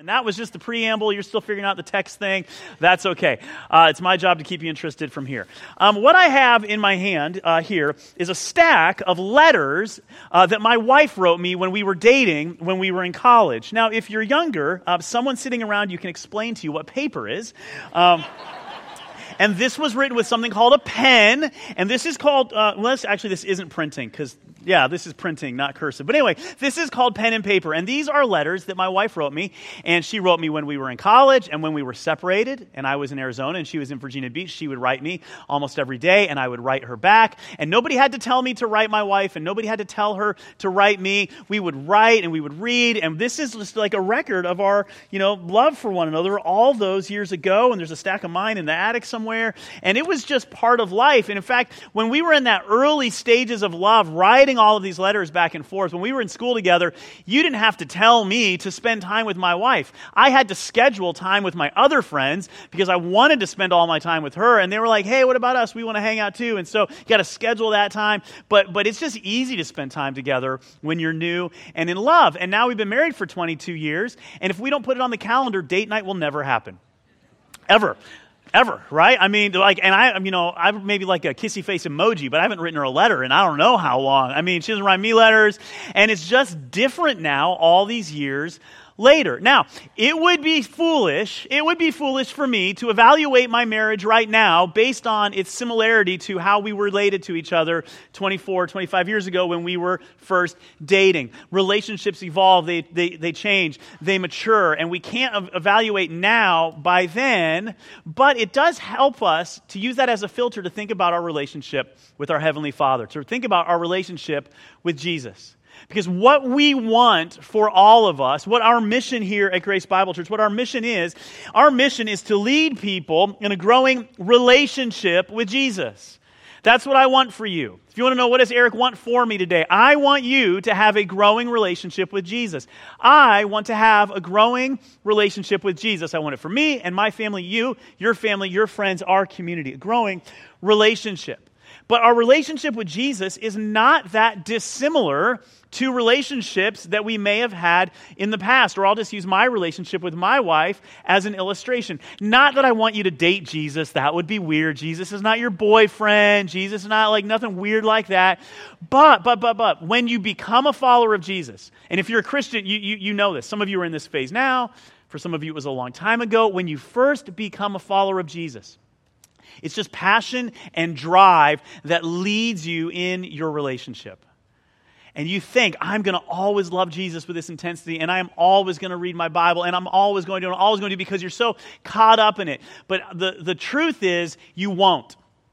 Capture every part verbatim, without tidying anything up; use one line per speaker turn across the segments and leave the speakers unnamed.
That was just the preamble. You're still figuring out the text thing. That's okay. Uh, it's my job to keep you interested from here. Um, what I have in my hand uh, here is a stack of letters uh, that my wife wrote me when we were dating, when we were in college. Now, if you're younger, uh, someone sitting around you can explain to you what paper is. Um, And this was written with something called a pen, and this is called, uh, well, this, actually this isn't printing, because, yeah, this is printing, not cursive. But anyway, this is called pen and paper, and these are letters that my wife wrote me, and she wrote me when we were in college, and when we were separated, and I was in Arizona, and she was in Virginia Beach. She would write me almost every day, and I would write her back, and nobody had to tell me to write my wife, and nobody had to tell her to write me. We would write, and we would read, and this is just like a record of our, you know, love for one another all those years ago, and there's a stack of mine in the attic somewhere. And it was just part of life. And in fact, when we were in that early stages of love, writing all of these letters back and forth, when we were in school together, you didn't have to tell me to spend time with my wife. I had to schedule time with my other friends because I wanted to spend all my time with her. And they were like, hey, what about us? We want to hang out too. And so you got to schedule that time. But but it's just easy to spend time together when you're new and in love. And now we've been married for twenty-two years. And if we don't put it on the calendar, date night will never happen. Ever. Ever, right? I mean, like, and I, you know, I maybe like a kissy face emoji, but I haven't written her a letter in I don't know how long. I mean, she doesn't write me letters, and it's just different now all these years later. Now, it would be foolish, it would be foolish for me to evaluate my marriage right now based on its similarity to how we related to each other twenty-four, twenty-five years ago when we were first dating. Relationships evolve, they, they, they change, they mature, and we can't evaluate now by then, but it does help us to use that as a filter to think about our relationship with our Heavenly Father, to think about our relationship with Jesus. Because what we want for all of us, what our mission here at Grace Bible Church, what our mission is, our mission is to lead people in a growing relationship with Jesus. That's what I want for you. If you want to know what does Eric want for me today, I want you to have a growing relationship with Jesus. I want to have a growing relationship with Jesus. I want it for me and my family, you, your family, your friends, our community. A growing relationship. But our relationship with Jesus is not that dissimilar to relationships that we may have had in the past. Or I'll just use my relationship with my wife as an illustration. Not that I want you to date Jesus. That would be weird. Jesus is not your boyfriend. Jesus is not like nothing weird like that. But, but, but, but, when you become a follower of Jesus, and if you're a Christian, you, you, you know this. Some of you are in this phase now. For some of you, it was a long time ago. When you first become a follower of Jesus, it's just passion and drive that leads you in your relationship. And you think, I'm going to always love Jesus with this intensity, and I am always going to read my Bible, and I'm always going to, and I'm always going to, because you're so caught up in it. But the, the truth is, you won't.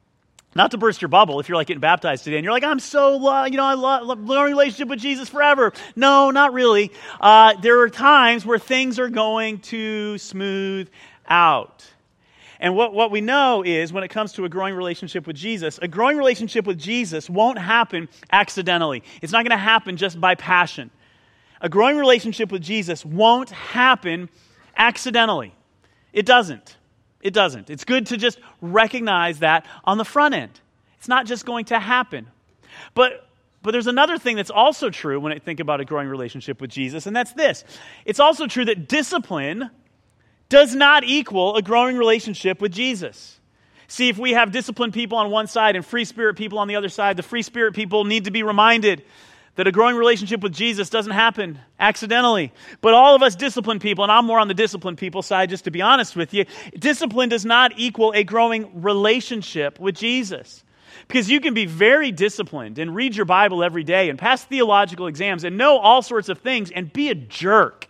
Not to burst your bubble, if you're like getting baptized today, and you're like, I'm so, lo- you know, I love, love a relationship with Jesus forever. No, not really. Uh, there are times where things are going to smooth out. And what, what we know is, when it comes to a growing relationship with Jesus, a growing relationship with Jesus won't happen accidentally. It's not going to happen just by passion. A growing relationship with Jesus won't happen accidentally. It doesn't. It doesn't. It's good to just recognize that on the front end. It's not just going to happen. But But there's another thing that's also true when I think about a growing relationship with Jesus, and that's this. It's also true that discipline does not equal a growing relationship with Jesus. See, if we have disciplined people on one side and free spirit people on the other side, the free spirit people need to be reminded that a growing relationship with Jesus doesn't happen accidentally. But all of us disciplined people, and I'm more on the disciplined people side, just to be honest with you, discipline does not equal a growing relationship with Jesus. Because you can be very disciplined and read your Bible every day and pass theological exams and know all sorts of things and be a jerk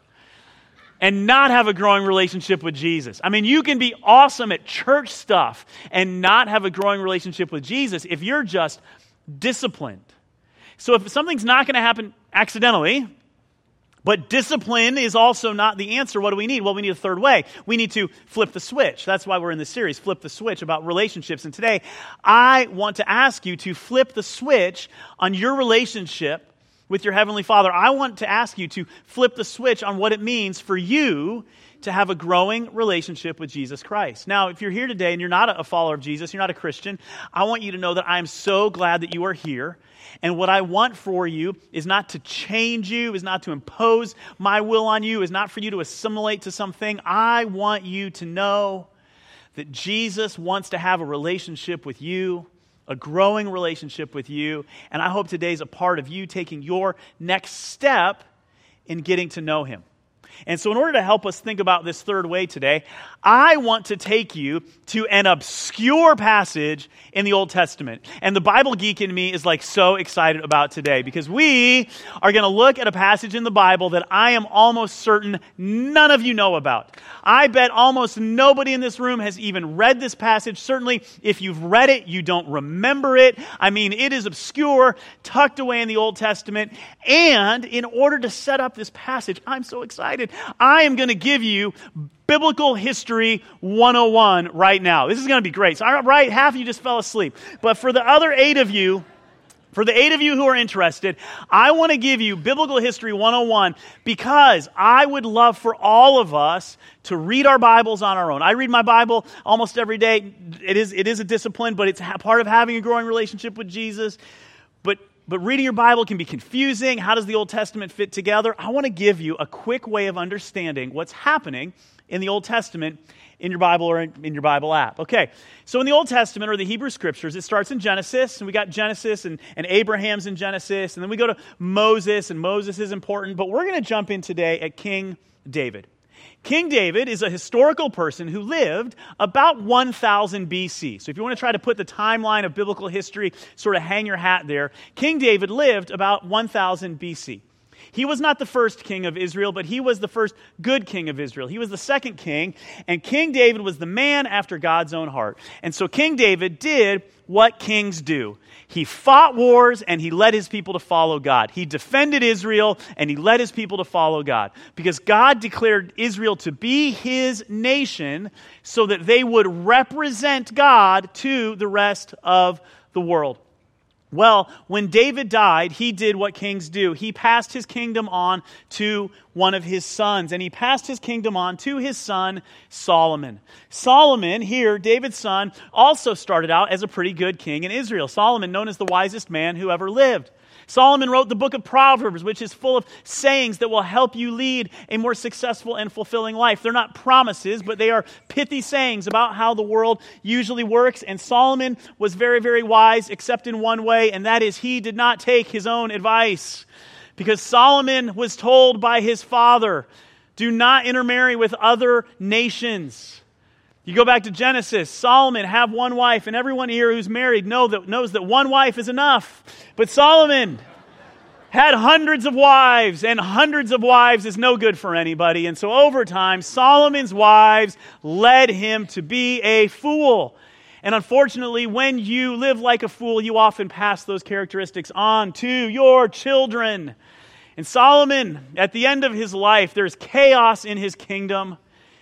and not have a growing relationship with Jesus. I mean, you can be awesome at church stuff and not have a growing relationship with Jesus if you're just disciplined. So if something's not going to happen accidentally, but discipline is also not the answer, what do we need? Well, we need a third way. We need to flip the switch. That's why we're in this series, Flip the Switch, about relationships. And today, I want to ask you to flip the switch on your relationship with your Heavenly Father. I want to ask you to flip the switch on what it means for you to have a growing relationship with Jesus Christ. Now, if you're here today and you're not a follower of Jesus, you're not a Christian, I want you to know that I'm so glad that you are here. And what I want for you is not to change you, is not to impose my will on you, is not for you to assimilate to something. I want you to know that Jesus wants to have a relationship with you, a growing relationship with you. And I hope today's a part of you taking your next step in getting to know him. And so in order to help us think about this third way today, I want to take you to an obscure passage in the Old Testament. And the Bible geek in me is like so excited about today because we are going to look at a passage in the Bible that I am almost certain none of you know about. I bet almost nobody in this room has even read this passage. Certainly, if you've read it, you don't remember it. I mean, it is obscure, tucked away in the Old Testament. And in order to set up this passage, I'm so excited. I am going to give you Biblical History one oh one right now. This is going to be great. So, all right, half of you just fell asleep. But for the other eight of you, for the eight of you who are interested, I want to give you Biblical History one oh one because I would love for all of us to read our Bibles on our own. I read my Bible almost every day. It is, it is a discipline, but it's part of having a growing relationship with Jesus. But But reading your Bible can be confusing. How does the Old Testament fit together? I want to give you a quick way of understanding what's happening in the Old Testament in your Bible or in, in your Bible app. Okay, so in the Old Testament or the Hebrew Scriptures, it starts in Genesis, and we got Genesis and, and Abraham's in Genesis, and then we go to Moses, and Moses is important, but we're going to jump in today at King David. King David is a historical person who lived about one thousand B C. So if you want to try to put the timeline of biblical history, sort of hang your hat there, King David lived about one thousand B C. He was not the first king of Israel, but he was the first good king of Israel. He was the second king, and King David was the man after God's own heart. And so King David did what kings do. He fought wars, and he led his people to follow God. He defended Israel, and he led his people to follow God. Because God declared Israel to be his nation so that they would represent God to the rest of the world. Well, when David died, he did what kings do. He passed his kingdom on to one of his sons, and he passed his kingdom on to his son, Solomon. Solomon, here, David's son, also started out as a pretty good king in Israel. Solomon, known as the wisest man who ever lived. Solomon wrote the book of Proverbs, which is full of sayings that will help you lead a more successful and fulfilling life. They're not promises, but they are pithy sayings about how the world usually works. And Solomon was very, very wise, except in one way, and that is he did not take his own advice. Because Solomon was told by his father, do not intermarry with other nations. You go back to Genesis, Solomon have one wife, and everyone here who's married know that, knows that one wife is enough. But Solomon had hundreds of wives, and hundreds of wives is no good for anybody. And so over time, Solomon's wives led him to be a fool. And unfortunately, when you live like a fool, you often pass those characteristics on to your children. And Solomon, at the end of his life, there's chaos in his kingdom.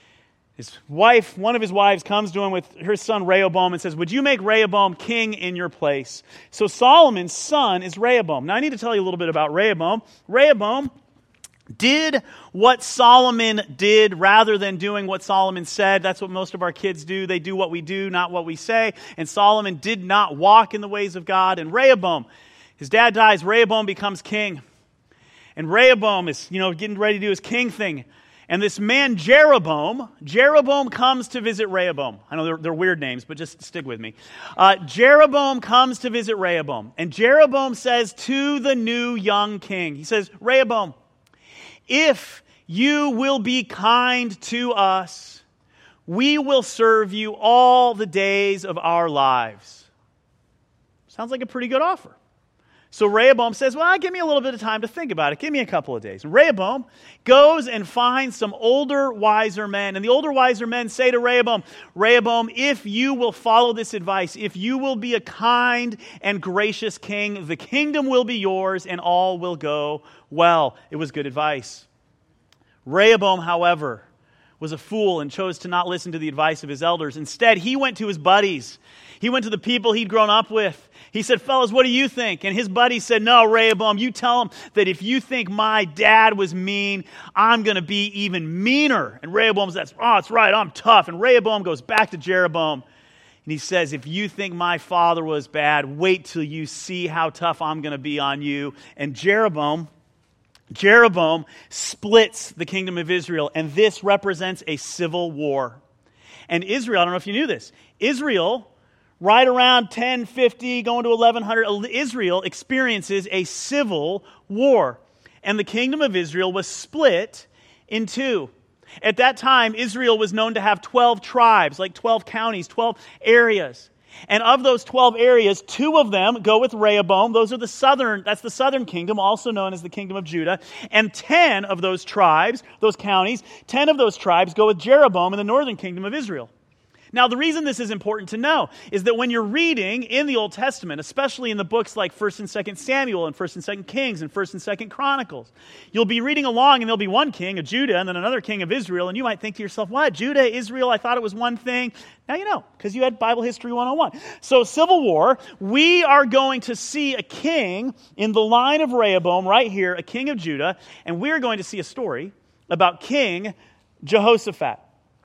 His wife, one of his wives, comes to him with her son Rehoboam and says, would you make Rehoboam king in your place? So Solomon's son is Rehoboam. Now I need to tell you a little bit about Rehoboam. Rehoboam did what Solomon did rather than doing what Solomon said. That's what most of our kids do. They do what we do, not what we say. And Solomon did not walk in the ways of God. And Rehoboam, his dad dies, Rehoboam becomes king. And Rehoboam is, you know, getting ready to do his king thing. And this man, Jeroboam, Jeroboam comes to visit Rehoboam. I know they're, they're weird names, but just stick with me. Uh, Jeroboam comes to visit Rehoboam. And Jeroboam says to the new young king, he says, Rehoboam, if you will be kind to us, we will serve you all the days of our lives. Sounds like a pretty good offer. So Rehoboam says, well, give me a little bit of time to think about it. Give me a couple of days. And Rehoboam goes and finds some older, wiser men. And the older, wiser men say to Rehoboam, Rehoboam, if you will follow this advice, if you will be a kind and gracious king, the kingdom will be yours and all will go well. It was good advice. Rehoboam, however, was a fool and chose to not listen to the advice of his elders. Instead, he went to his buddies. He went to the people he'd grown up with. He said, fellas, what do you think? And his buddy said, no, Rehoboam, you tell him that if you think my dad was mean, I'm going to be even meaner. And Rehoboam says, oh, it's right, I'm tough. And Rehoboam goes back to Jeroboam. And he says, if you think my father was bad, wait till you see how tough I'm going to be on you. And Jeroboam, Jeroboam splits the kingdom of Israel. And this represents a civil war. And Israel, I don't know if you knew this, Israel, right around ten fifty, going to eleven hundred, Israel experiences a civil war. And the kingdom of Israel was split in two. At that time, Israel was known to have twelve tribes, like twelve counties, twelve areas. And of those twelve areas, two of them go with Rehoboam. Those are the southern, that's the southern kingdom, also known as the kingdom of Judah. And ten of those tribes, those counties, ten of those tribes go with Jeroboam in the northern kingdom of Israel. Now, the reason this is important to know is that when you're reading in the Old Testament, especially in the books like First and Second Samuel and First and Second Kings and First and Second Chronicles, you'll be reading along and there'll be one king of Judah and then another king of Israel, and you might think to yourself, what, Judah, Israel, I thought it was one thing. Now you know, because you had Bible History one oh one. So, Civil War, we are going to see a king in the line of Rehoboam right here, a king of Judah, and we're going to see a story about King Jehoshaphat.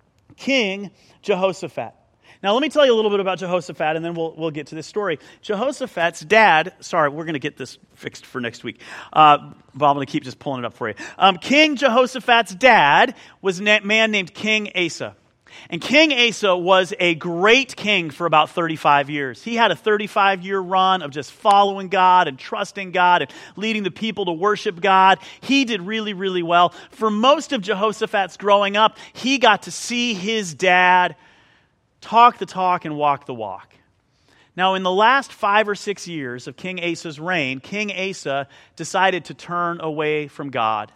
King Jehoshaphat. Now, let me tell you a little bit about Jehoshaphat, and then we'll we'll get to this story. Jehoshaphat's dad, sorry, we're going to get this fixed for next week, uh, but I'm going to keep just pulling it up for you. Um, King Jehoshaphat's dad was a man named King Asa. And King Asa was a great king for about thirty-five years. He had a thirty-five-year run of just following God and trusting God and leading the people to worship God. He did really, really well. For most of Jehoshaphat's growing up, he got to see his dad talk the talk and walk the walk. Now, in the last five or six years of King Asa's reign, King Asa decided to turn away from God.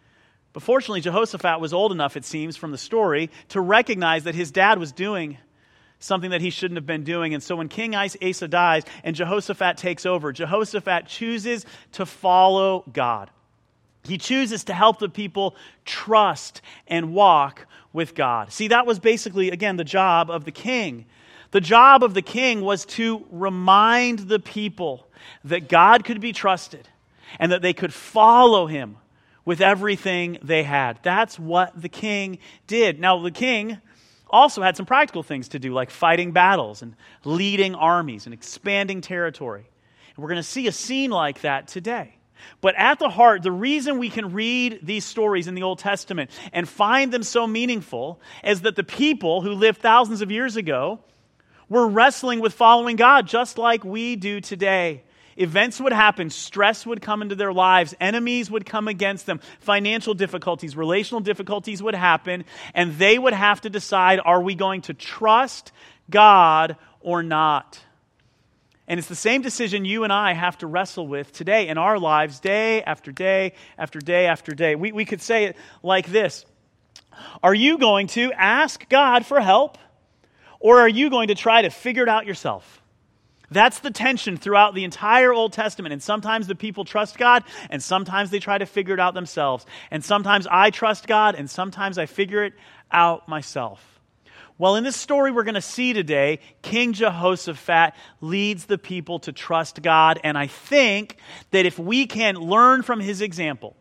But fortunately, Jehoshaphat was old enough, it seems, from the story, to recognize that his dad was doing something that he shouldn't have been doing. And so when King Asa dies and Jehoshaphat takes over, Jehoshaphat chooses to follow God. He chooses to help the people trust and walk with God. See, that was basically, again, the job of the king. The job of the king was to remind the people that God could be trusted and that they could follow him with everything they had. That's what the king did. Now, the king also had some practical things to do, like fighting battles and leading armies and expanding territory. And we're going to see a scene like that today. But at the heart, the reason we can read these stories in the Old Testament and find them so meaningful is that the people who lived thousands of years ago were wrestling with following God just like we do today. Events would happen, stress would come into their lives, enemies would come against them, financial difficulties, relational difficulties would happen, and they would have to decide, are we going to trust God or not? And it's the same decision you and I have to wrestle with today in our lives, day after day after day after day. We, we could say it like this. Are you going to ask God for help, or are you going to try to figure it out yourself? That's the tension throughout the entire Old Testament. And sometimes the people trust God, and sometimes they try to figure it out themselves. And sometimes I trust God, and sometimes I figure it out myself. Well, in this story we're going to see today, King Jehoshaphat leads the people to trust God. And I think that if we can learn from his example,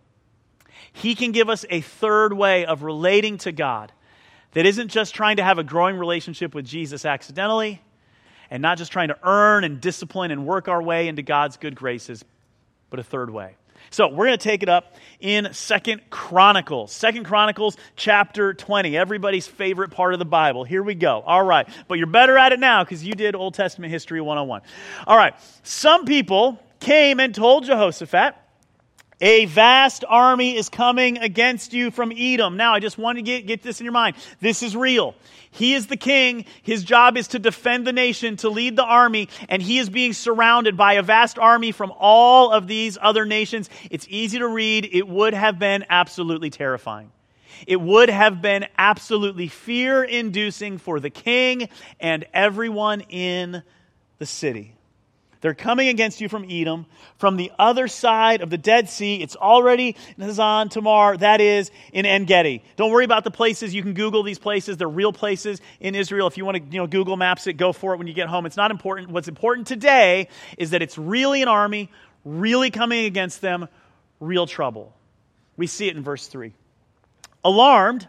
he can give us a third way of relating to God that isn't just trying to have a growing relationship with Jesus accidentally, and not just trying to earn and discipline and work our way into God's good graces, but a third way. So we're going to take it up in Second Chronicles. Second Chronicles chapter twenty, everybody's favorite part of the Bible. Here we go. All right. But you're better at it now because you did Old Testament History one oh one. All right. Some people came and told Jehoshaphat, a vast army is coming against you from Edom. Now, I just want to get, get this in your mind. This is real. He is the king. His job is to defend the nation, to lead the army, and he is being surrounded by a vast army from all of these other nations. It's easy to read. It would have been absolutely terrifying. It would have been absolutely fear-inducing for the king and everyone in the city. They're coming against you from Edom, from the other side of the Dead Sea. It's already in Hazan Tamar, that is in En-Gedi. Don't worry about the places. You can Google these places. They're real places in Israel. If you want to, you know, Google Maps it, go for it when you get home. It's not important. What's important today is that it's really an army, really coming against them, real trouble. We see it in verse three. Alarmed,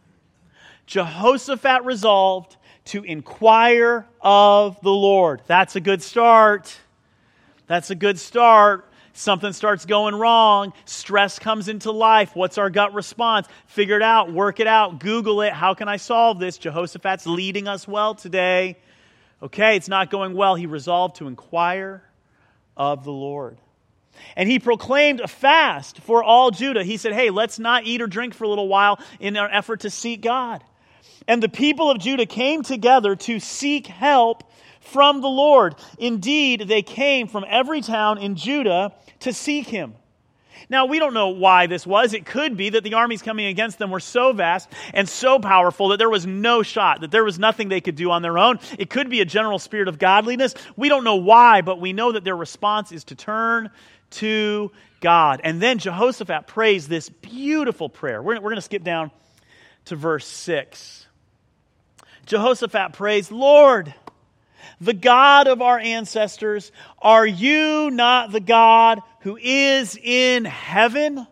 Jehoshaphat resolved to inquire of the Lord. That's a good start. That's a good start. Something starts going wrong. Stress comes into life. What's our gut response? Figure it out. Work it out. Google it. How can I solve this? Jehoshaphat's leading us well today. Okay, it's not going well. He resolved to inquire of the Lord. And he proclaimed a fast for all Judah. He said, hey, let's not eat or drink for a little while in our effort to seek God. And the people of Judah came together to seek help from the Lord. Indeed, they came from every town in Judah to seek him. Now, we don't know why this was. It could be that the armies coming against them were so vast and so powerful that there was no shot, that there was nothing they could do on their own. It could be a general spirit of godliness. We don't know why, but we know that their response is to turn to God. And then Jehoshaphat prays this beautiful prayer. We're, we're going to skip down to verse six. Jehoshaphat prays, Lord, the God of our ancestors, are you not the God who is in heaven?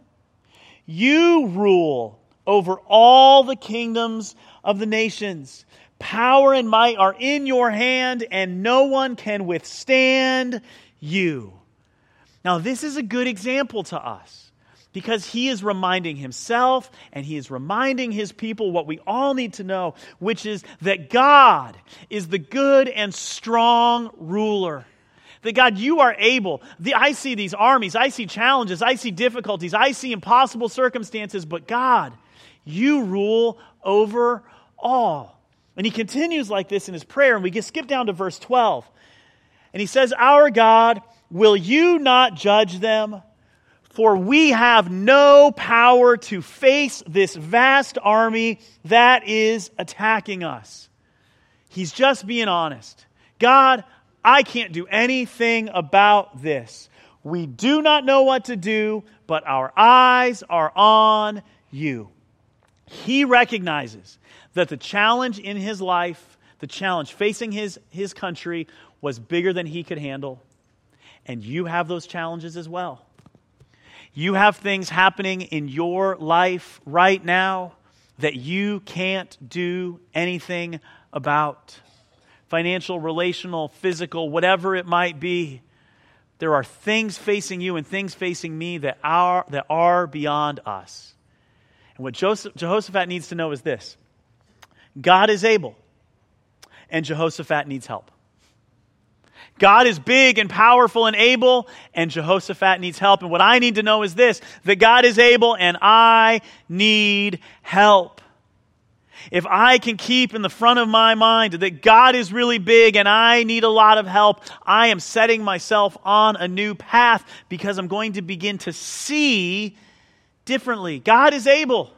You rule over all the kingdoms of the nations. Power and might are in your hand, and no one can withstand you. Now, this is a good example to us, because he is reminding himself and he is reminding his people what we all need to know, which is that God is the good and strong ruler. That God, you are able. The, I see these armies, I see challenges, I see difficulties, I see impossible circumstances, but God, you rule over all. And he continues like this in his prayer, and we get skip down to verse twelve. And he says, our God, will you not judge them? For we have no power to face this vast army that is attacking us. He's just being honest. God, I can't do anything about this. We do not know what to do, but our eyes are on you. He recognizes that the challenge in his life, the challenge facing his, his country, was bigger than he could handle. And you have those challenges as well. You have things happening in your life right now that you can't do anything about. Financial, relational, physical, whatever it might be. There are things facing you and things facing me that are, that are beyond us. And what Joseph, Jehoshaphat needs to know is this. God is able, and Jehoshaphat needs help. God is big and powerful and able, and Jehoshaphat needs help. And what I need to know is this, that God is able and I need help. If I can keep in the front of my mind that God is really big and I need a lot of help, I am setting myself on a new path because I'm going to begin to see differently. God is able,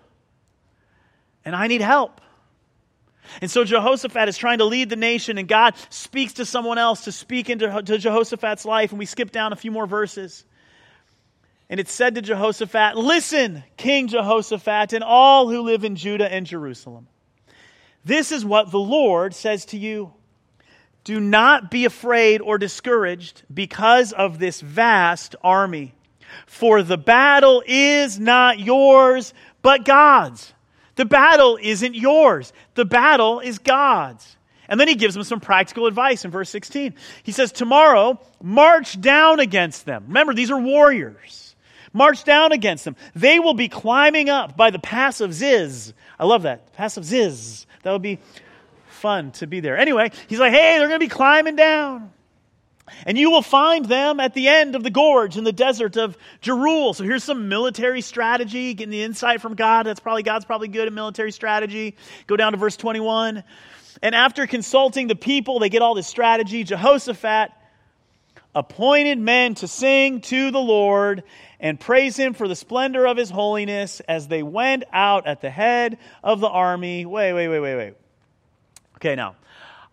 and I need help. And so Jehoshaphat is trying to lead the nation, and God speaks to someone else to speak into to Jehoshaphat's life. And we skip down a few more verses. And it said to Jehoshaphat, listen, King Jehoshaphat, and all who live in Judah and Jerusalem. This is what the Lord says to you. Do not be afraid or discouraged because of this vast army. For the battle is not yours, but God's. The battle isn't yours. The battle is God's. And then he gives them some practical advice in verse sixteen. He says, tomorrow, march down against them. Remember, these are warriors. March down against them. They will be climbing up by the pass of Ziz. I love that. Pass of Ziz. That would be fun to be there. Anyway, he's like, hey, they're going to be climbing down. And you will find them at the end of the gorge in the desert of Jeruel. So here's some military strategy, getting the insight from God. That's probably God's probably good at military strategy. Go down to verse twenty-one. And after consulting the people, they get all this strategy. Jehoshaphat appointed men to sing to the Lord and praise him for the splendor of his holiness as they went out at the head of the army. Wait, wait, wait, wait, wait. Okay, now.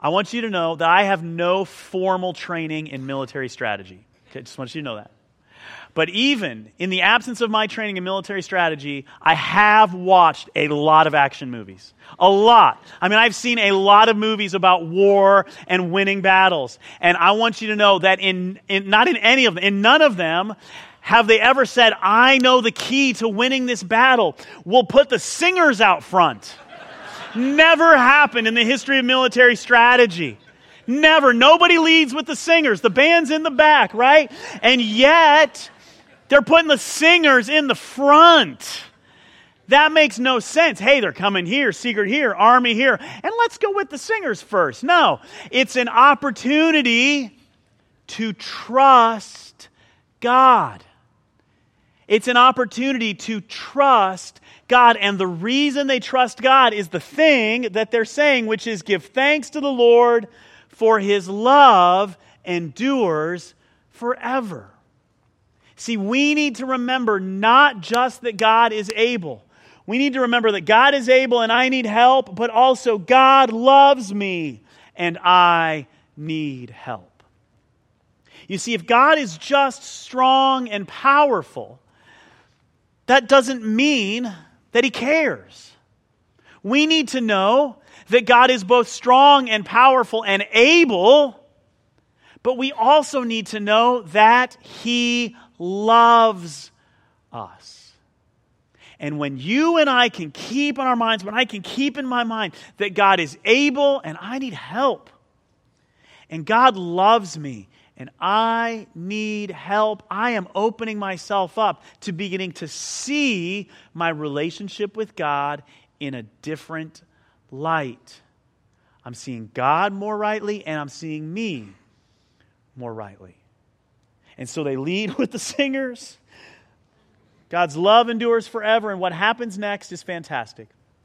I want you to know that I have no formal training in military strategy. Okay, just want you to know that. But even in the absence of my training in military strategy, I have watched a lot of action movies. A lot. I mean, I've seen a lot of movies about war and winning battles. And I want you to know that in, in not in any of them, in none of them, have they ever said, I know the key to winning this battle. We'll put the singers out front. Never happened in the history of military strategy. Never. Nobody leads with the singers. The band's in the back, right? And yet, they're putting the singers in the front. That makes no sense. Hey, they're coming here, secret here, army here, and let's go with the singers first. No, it's an opportunity to trust God. It's an opportunity to trust God. And the reason they trust God is the thing that they're saying, which is give thanks to the Lord, for His love endures forever. See, we need to remember not just that God is able. We need to remember that God is able and I need help, but also God loves me and I need help. You see, if God is just strong and powerful, that doesn't mean that He cares. We need to know that God is both strong and powerful and able, but we also need to know that He loves us. And when you and I can keep in our minds, when I can keep in my mind that God is able and I need help, and God loves me and I need help, I am opening myself up to beginning to see my relationship with God in a different light. I'm seeing God more rightly and I'm seeing me more rightly. And so they lead with the singers. God's love endures forever, and what happens next is fantastic.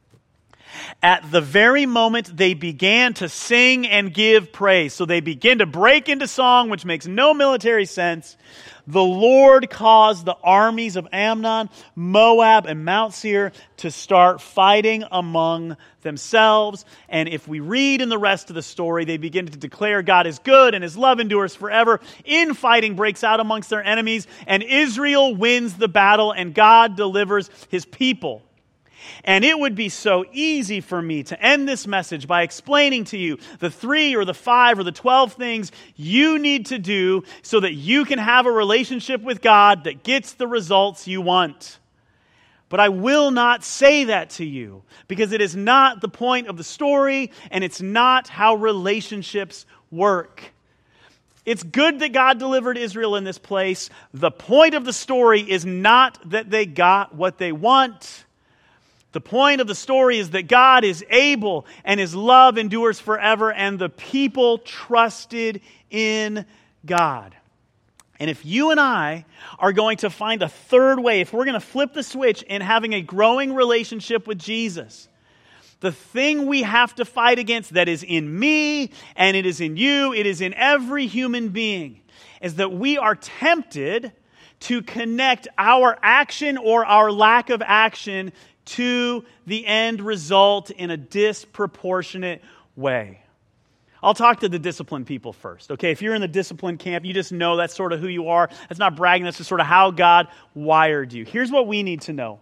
At the very moment they began to sing and give praise, so they begin to break into song, which makes no military sense, the Lord caused the armies of Ammon, Moab, and Mount Seir to start fighting among themselves. And if we read in the rest of the story, they begin to declare God is good and His love endures forever. Infighting breaks out amongst their enemies, and Israel wins the battle, and God delivers His people. And it would be so easy for me to end this message by explaining to you the three or the five or the twelve things you need to do so that you can have a relationship with God that gets the results you want. But I will not say that to you because it is not the point of the story and it's not how relationships work. It's good that God delivered Israel in this place. The point of the story is not that they got what they want. The point of the story is that God is able and His love endures forever, and the people trusted in God. And if you and I are going to find a third way, if we're going to flip the switch in having a growing relationship with Jesus, the thing we have to fight against that is in me and it is in you, it is in every human being, is that we are tempted to connect our action or our lack of action to the end result in a disproportionate way. I'll talk to the disciplined people first. Okay, if you're in the disciplined camp, you just know that's sort of who you are. That's not bragging, that's just sort of how God wired you. Here's what we need to know.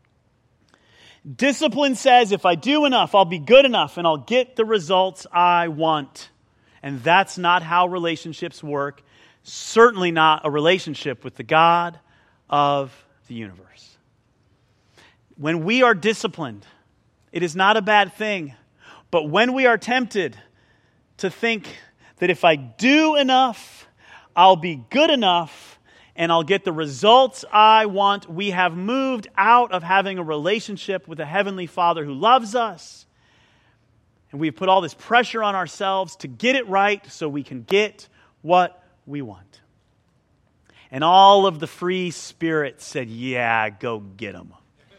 Discipline says if I do enough, I'll be good enough and I'll get the results I want. And that's not how relationships work. Certainly not a relationship with the God of the universe. When we are disciplined, it is not a bad thing. But when we are tempted to think that if I do enough, I'll be good enough and I'll get the results I want, we have moved out of having a relationship with a Heavenly Father who loves us. And we've put all this pressure on ourselves to get it right so we can get what we want. And all of the free spirits said, yeah, go get them.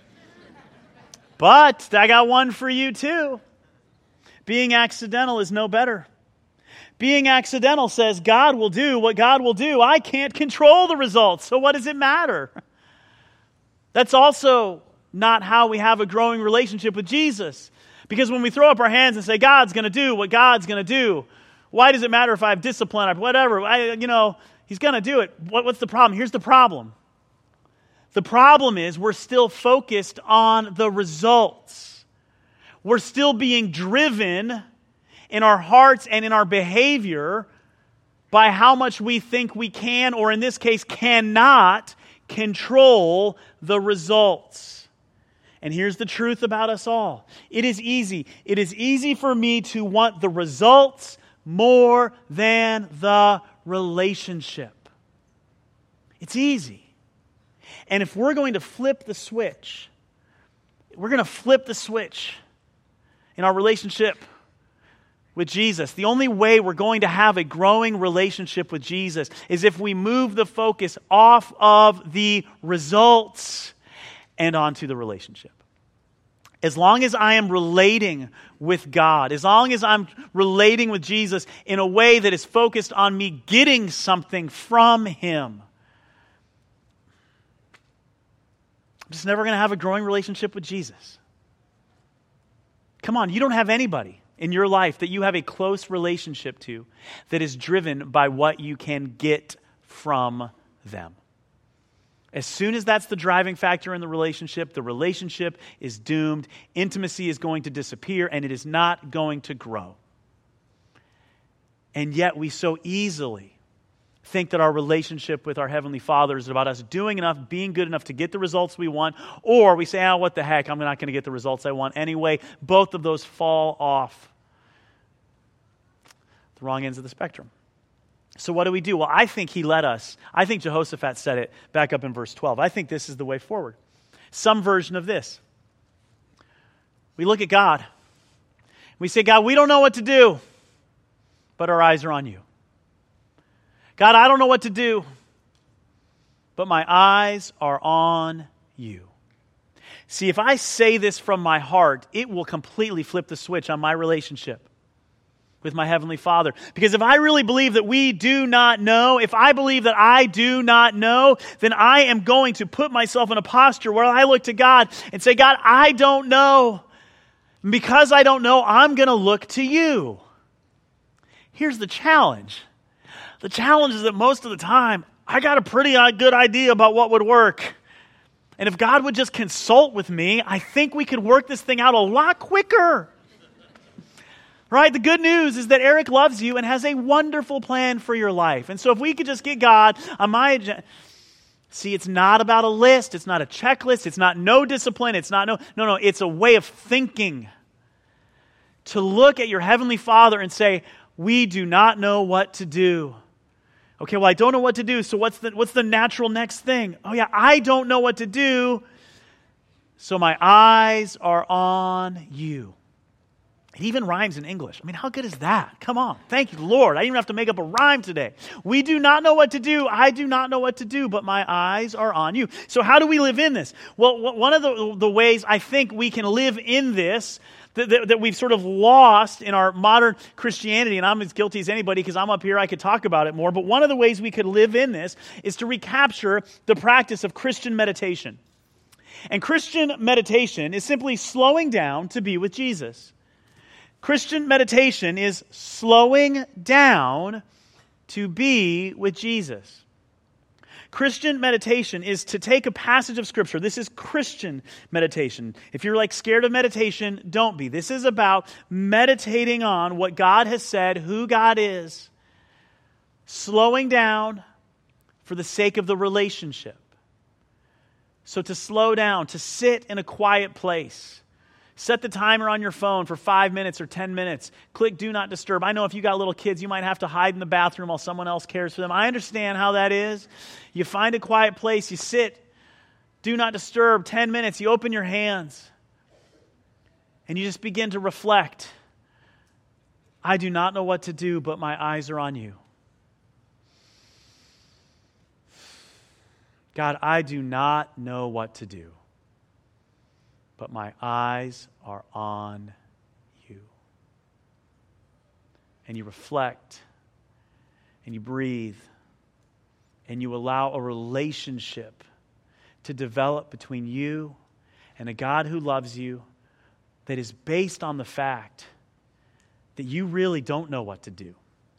But I got one for you too. Being accidental is no better. Being accidental says God will do what God will do. I can't control the results, so what does it matter? That's also not how we have a growing relationship with Jesus. Because when we throw up our hands and say, God's going to do what God's going to do, why does it matter if I have discipline or whatever? I, you know, He's going to do it. What, what's the problem? Here's the problem. The problem is we're still focused on the results. We're still being driven in our hearts and in our behavior by how much we think we can, or in this case, cannot control the results. And here's the truth about us all. It is easy. It is easy for me to want the results more than the relationship. It's easy. And if we're going to flip the switch, we're going to flip the switch in our relationship with Jesus. The only way we're going to have a growing relationship with Jesus is if we move the focus off of the results and onto the relationship. As long as I am relating with God, as long as I'm relating with Jesus in a way that is focused on me getting something from Him, I'm just never going to have a growing relationship with Jesus. Come on, you don't have anybody in your life that you have a close relationship to that is driven by what you can get from them. As soon as that's the driving factor in the relationship, the relationship is doomed. Intimacy is going to disappear, and it is not going to grow. And yet we so easily think that our relationship with our Heavenly Father is about us doing enough, being good enough to get the results we want, or we say, oh, what the heck, I'm not going to get the results I want anyway. Both of those fall off the wrong ends of the spectrum. So what do we do? Well, I think he led us. I think Jehoshaphat said it back up in verse twelve. I think this is the way forward. Some version of this. We look at God. We say, God, we don't know what to do, but our eyes are on you. God, I don't know what to do, but my eyes are on you. See, if I say this from my heart, it will completely flip the switch on my relationship with my Heavenly Father. Because if I really believe that we do not know, if I believe that I do not know, then I am going to put myself in a posture where I look to God and say, God, I don't know. And because I don't know, I'm going to look to you. Here's the challenge. The challenge is that most of the time, I got a pretty good idea about what would work. And if God would just consult with me, I think we could work this thing out a lot quicker. Right? The good news is that Eric loves you and has a wonderful plan for your life. And so if we could just get God on my agenda. See, it's not about a list. It's not a checklist. It's not no discipline. It's not no, no, no. It's a way of thinking. To look at your Heavenly Father and say, we do not know what to do. Okay, well, I don't know what to do. So what's the, what's the natural next thing? Oh yeah, I don't know what to do. So my eyes are on you. It even rhymes in English. I mean, how good is that? Come on. Thank you, Lord. I didn't even have to make up a rhyme today. We do not know what to do. I do not know what to do, but my eyes are on you. So how do we live in this? Well, one of the, the ways I think we can live in this that, that, that we've sort of lost in our modern Christianity, and I'm as guilty as anybody because I'm up here, I could talk about it more, but one of the ways we could live in this is to recapture the practice of Christian meditation. And Christian meditation is simply slowing down to be with Jesus. Christian meditation is slowing down to be with Jesus. Christian meditation is to take a passage of Scripture. This is Christian meditation. If you're like scared of meditation, don't be. This is about meditating on what God has said, who God is, slowing down for the sake of the relationship. So to slow down, to sit in a quiet place. Set the timer on your phone for five minutes or ten minutes. Click Do Not Disturb. I know if you got little kids, you might have to hide in the bathroom while someone else cares for them. I understand how that is. You find a quiet place, you sit, Do Not Disturb, ten minutes, you open your hands, and you just begin to reflect. I do not know what to do, but my eyes are on you. God, I do not know what to do, but my eyes are on you. And you reflect, and you breathe, and you allow a relationship to develop between you and a God who loves you, that is based on the fact that you really don't know what to do,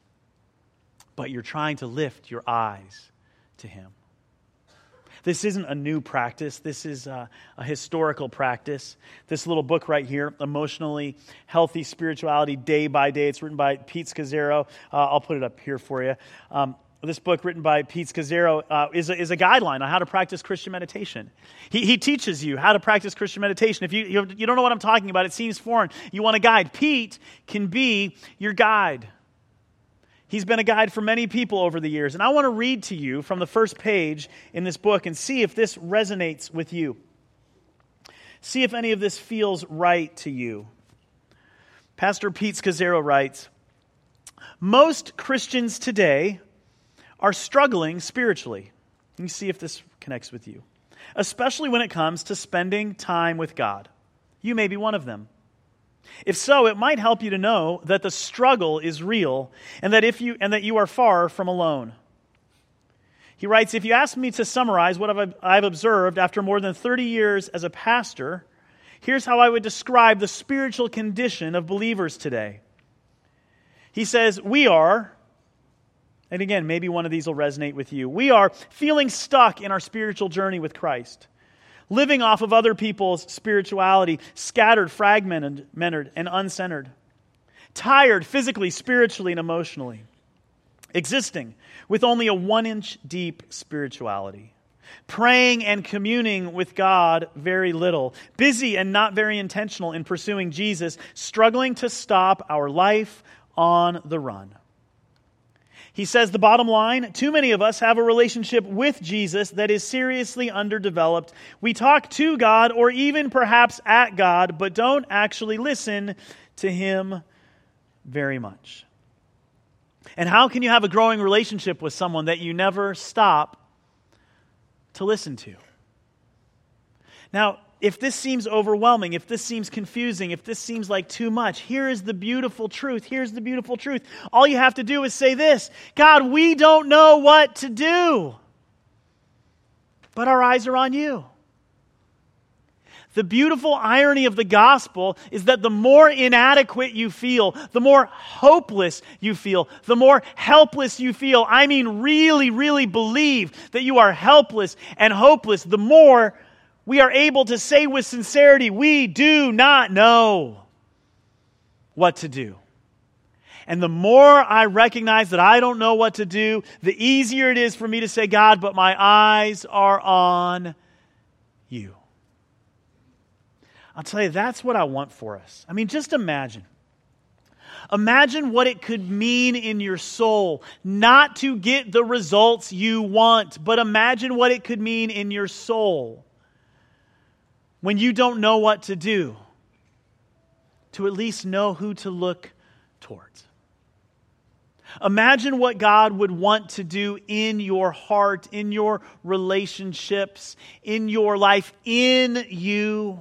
but you're trying to lift your eyes to Him. This isn't a new practice. This is a, a historical practice. This little book right here, Emotionally Healthy Spirituality Day by Day. It's written by Pete Scazzero. Uh, I'll put it up here for you. Um, this book written by Pete Scazzero uh, is, a, is a guideline on how to practice Christian meditation. He, he teaches you how to practice Christian meditation. If you, you, you don't know what I'm talking about, it seems foreign, you want a guide, Pete can be your guide. He's been a guide for many people over the years. And I want to read to you from the first page in this book and see if this resonates with you. See if any of this feels right to you. Pastor Pete Scazzero writes, most Christians today are struggling spiritually. Let me see if this connects with you. Especially when it comes to spending time with God. You may be one of them. If so, it might help you to know that the struggle is real and that if you and that you are far from alone. He writes, if you ask me to summarize what I've, I've observed after more than thirty years as a pastor, here's how I would describe the spiritual condition of believers today. He says, we are, and again, maybe one of these will resonate with you, we are feeling stuck in our spiritual journey with Christ. Living off of other people's spirituality, scattered, fragmented, and uncentered. Tired physically, spiritually, and emotionally. Existing with only a one-inch deep spirituality. Praying and communing with God very little. Busy and not very intentional in pursuing Jesus. Struggling to stop our life on the run. He says the bottom line, too many of us have a relationship with Jesus that is seriously underdeveloped. We talk to God or even perhaps at God, but don't actually listen to Him very much. And how can you have a growing relationship with someone that you never stop to listen to? Now, if this seems overwhelming, if this seems confusing, if this seems like too much, here is the beautiful truth. Here's the beautiful truth. All you have to do is say this, God, we don't know what to do, but our eyes are on you. The beautiful irony of the gospel is that the more inadequate you feel, the more hopeless you feel, the more helpless you feel, I mean really, really believe that you are helpless and hopeless, the more we are able to say with sincerity, we do not know what to do. And the more I recognize that I don't know what to do, the easier it is for me to say, God, but my eyes are on you. I'll tell you, that's what I want for us. I mean, just imagine. Imagine what it could mean in your soul not to get the results you want, but imagine what it could mean in your soul when you don't know what to do, to at least know who to look towards. Imagine what God would want to do in your heart, in your relationships, in your life, in you,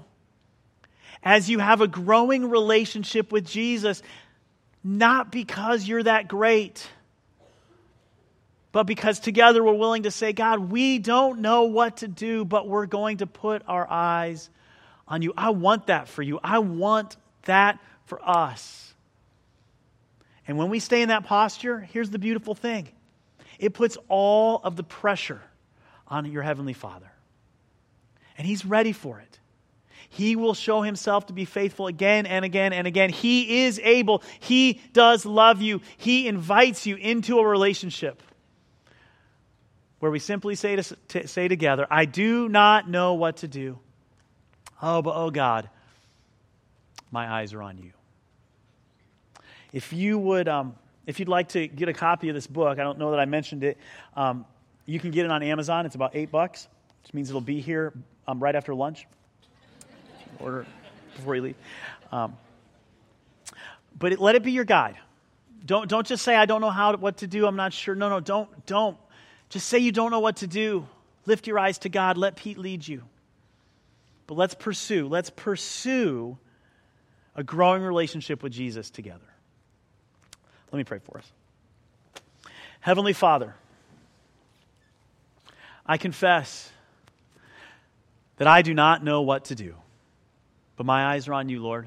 as you have a growing relationship with Jesus, not because you're that great, but because together we're willing to say, God, we don't know what to do, but we're going to put our eyes on you. I want that for you. I want that for us. And when we stay in that posture, here's the beautiful thing. It puts all of the pressure on your Heavenly Father. And He's ready for it. He will show Himself to be faithful again and again and again. He is able. He does love you. He invites you into a relationship where we simply say to, to say together, I do not know what to do. Oh, but oh God, my eyes are on you. If you would, um, if you'd like to get a copy of this book, I don't know that I mentioned it, um, you can get it on Amazon. It's about eight bucks, which means it'll be here um, right after lunch. Order before you leave. Um, but it, let it be your guide. Don't don't just say I don't know how to, what to do. I'm not sure. No, no, don't don't. Just say you don't know what to do. Lift your eyes to God. Let Pete lead you. But let's pursue. Let's pursue a growing relationship with Jesus together. Let me pray for us. Heavenly Father, I confess that I do not know what to do. But my eyes are on you, Lord.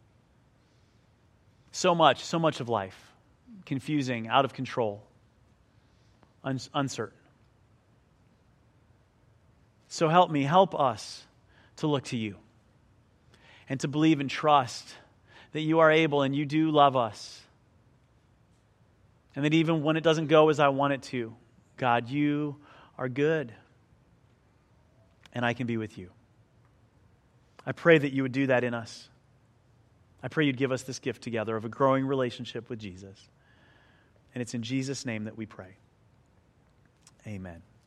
So much, so much of life, confusing, out of control, un- uncertain. So help me, help us to look to you and to believe and trust that you are able and you do love us. And that even when it doesn't go as I want it to, God, you are good. And I can be with you. I pray that you would do that in us. I pray you'd give us this gift together of a growing relationship with Jesus. And it's in Jesus' name that we pray. Amen.